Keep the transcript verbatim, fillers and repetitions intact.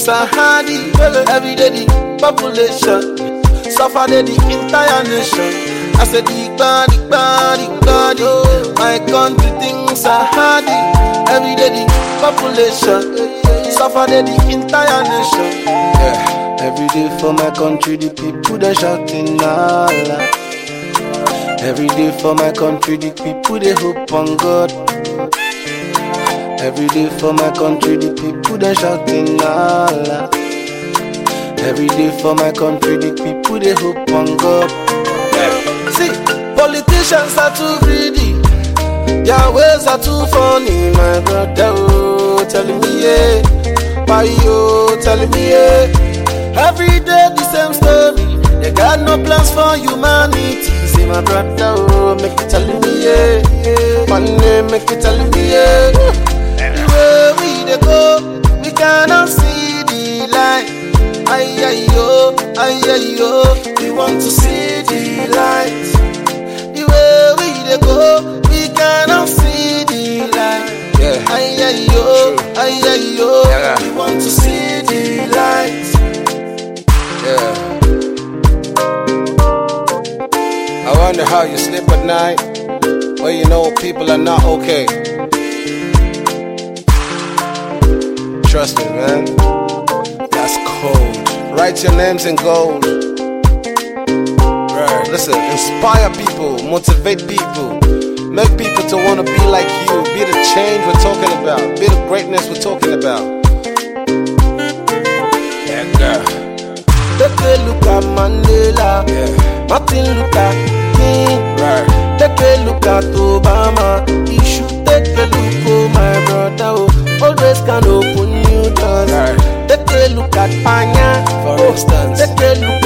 Sahadi. Every day the population suffer the entire nation. I said the body, body, body. My country things are hardy. Every day the population suffer the entire nation. Yeah. Every day for my country the people they shouting Allah. Every day for my country the people they hope on God. Every day for my country the people they shouting Allah. Every day for my country the people they hope on God. See, politicians are too greedy. Their ways are too funny, my brother. Oh, telling me yeah, why you telling me yeah? Every day the same story. They got no plans for humanity. See, my brother, oh, make it telling me yeah. One day, make it telling me yeah. The way we they go, we cannot see the light. Ay ay yo, ay ay yo, we want to see the light. The way we they go, we cannot see the light. Yeah. Ay ay yo, ay ay yo, yeah. We want to see the light. Yeah. I wonder how you sleep at night, when you know people are not okay. Trust me, man, that's cold. Write your names in gold. Right. Listen, inspire people, motivate people, make people to want to be like you, be the change we're talking about, be the greatness we're talking about. Yeah, girl. Take a look at Mandela, yeah. Martin Luther King, right. Take a look at Obama. You should take a look, oh my brother, oh. Always can open new doors. Right. Take a look at Panya, for instance. Take a look